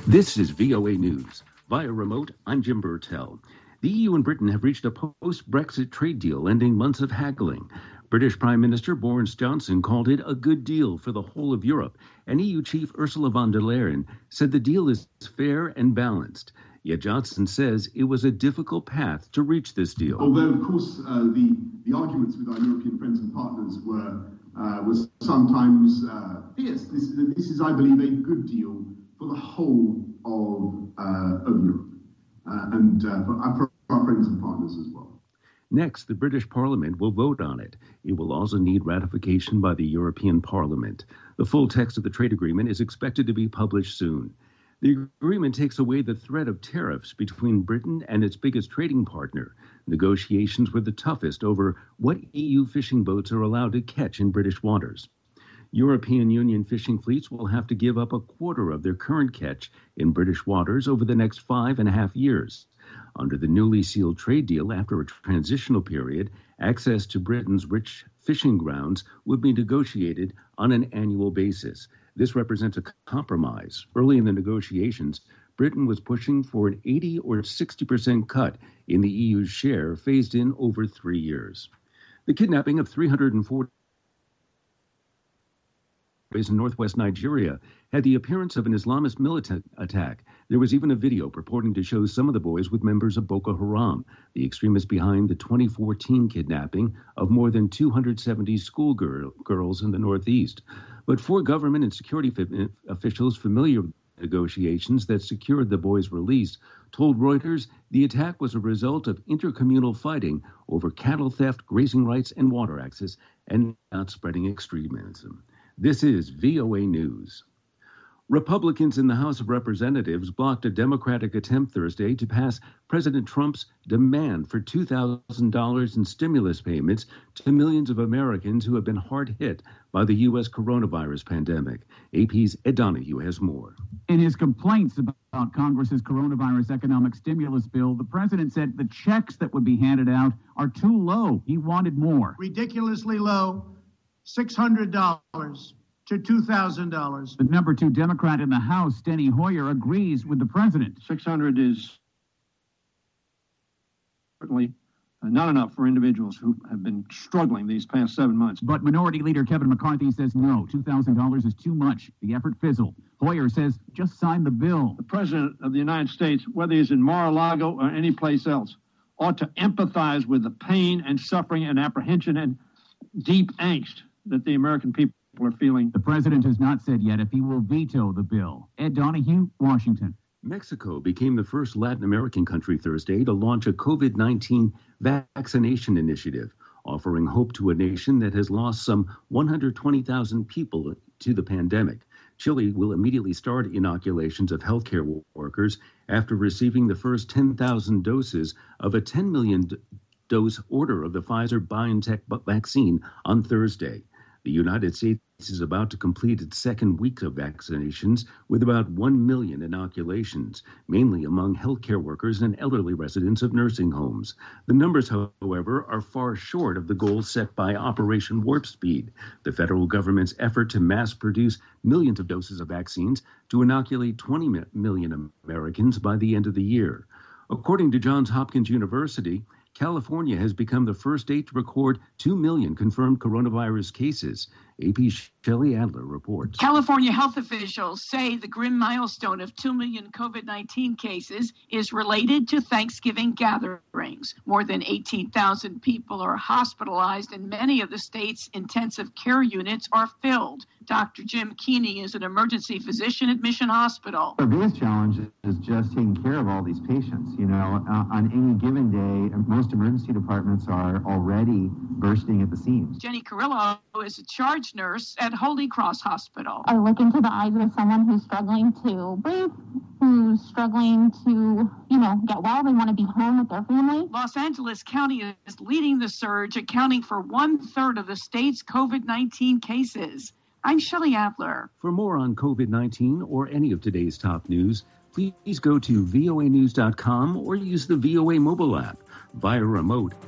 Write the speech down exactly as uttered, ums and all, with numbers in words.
This is V O A News. Via remote, I'm Jim Burtell. The E U and Britain have reached a post-Brexit trade deal ending months of haggling. British Prime Minister Boris Johnson called it a good deal for the whole of Europe, and E U Chief Ursula von der Leyen said the deal is fair and balanced. Yet Johnson says it was a difficult path to reach this deal. Although, of course, uh, the, the arguments with our European friends and partners were, uh, was sometimes uh, fierce. This, this is, I believe, a good deal for the whole of, uh, of Europe uh, and uh, for, our, for our friends and partners as well. Next, the British Parliament will vote on it. It will also need ratification by the European Parliament. The full text of the trade agreement is expected to be published soon. The agreement takes away the threat of tariffs between Britain and its biggest trading partner. Negotiations were the toughest over what E U fishing boats are allowed to catch in British waters. European Union fishing fleets will have to give up a quarter of their current catch in British waters over the next five and a half years. Under the newly sealed trade deal, after a transitional period, access to Britain's rich fishing grounds would be negotiated on an annual basis. This represents a compromise. Early in the negotiations, Britain was pushing for an eighty or sixty percent cut in the E U's share, phased in over three years. The kidnapping of three hundred forty boys in northwest Nigeria had the appearance of an Islamist militant attack. There was even a video purporting to show some of the boys with members of Boko Haram, the extremists behind the twenty fourteen kidnapping of more than two hundred seventy schoolgirls in the Northeast. But four government and security officials familiar with negotiations that secured the boys' release told Reuters the attack was a result of intercommunal fighting over cattle theft, grazing rights, and water access, and not spreading extremism. This is V O A News. Republicans in the House of Representatives blocked a Democratic attempt Thursday to pass President Trump's demand for two thousand dollars in stimulus payments to millions of Americans who have been hard hit by the U S coronavirus pandemic. A P's Ed Donahue has more. In his complaints about Congress's coronavirus economic stimulus bill, the president said the checks that would be handed out are too low. He wanted more. Ridiculously low, six hundred dollars. To two thousand dollars. The number two Democrat in the House, Steny Hoyer, agrees with the president. six hundred is certainly not enough for individuals who have been struggling these past seven months. But Minority Leader Kevin McCarthy says no, two thousand dollars is too much. The effort fizzled. Hoyer says just sign the bill. The president of the United States, whether he's in Mar-a-Lago or any place else, ought to empathize with the pain and suffering and apprehension and deep angst that the American people are feeling. The president has not said yet if he will veto the bill. Ed Donahue, Washington. Mexico became the first Latin American country Thursday to launch a COVID nineteen vaccination initiative, offering hope to a nation that has lost some one hundred twenty thousand people to the pandemic. Chile will immediately start inoculations of healthcare workers after receiving the first ten thousand doses of a ten million dose order of the Pfizer-BioNTech vaccine on Thursday. The United States is about to complete its second week of vaccinations with about one million inoculations, mainly among healthcare workers and elderly residents of nursing homes. The numbers, however, are far short of the goal set by Operation Warp Speed, the federal government's effort to mass produce millions of doses of vaccines to inoculate twenty million Americans by the end of the year. According to Johns Hopkins University, California has become the first state to record two million confirmed coronavirus cases. A P's Shelley Adler reports. California health officials say the grim milestone of two million COVID nineteen cases is related to Thanksgiving gatherings. More than eighteen thousand people are hospitalized, and many of the state's intensive care units are filled. Doctor Jim Keeney is an emergency physician at Mission Hospital. The biggest challenge is just taking care of all these patients. You know, uh, on any given day, most emergency departments are already bursting at the seams. Jenny Carrillo is a charge nurse at Holy Cross Hospital. I look into the eyes of someone who's struggling to breathe, who's struggling to, you know, get well. They want to be home with their family. Los Angeles County is leading the surge, accounting for one-third of the state's COVID nineteen cases. I'm Shelley Adler. For more on COVID nineteen or any of today's top news, please go to V O A news dot com or use the V O A mobile app. Via remote,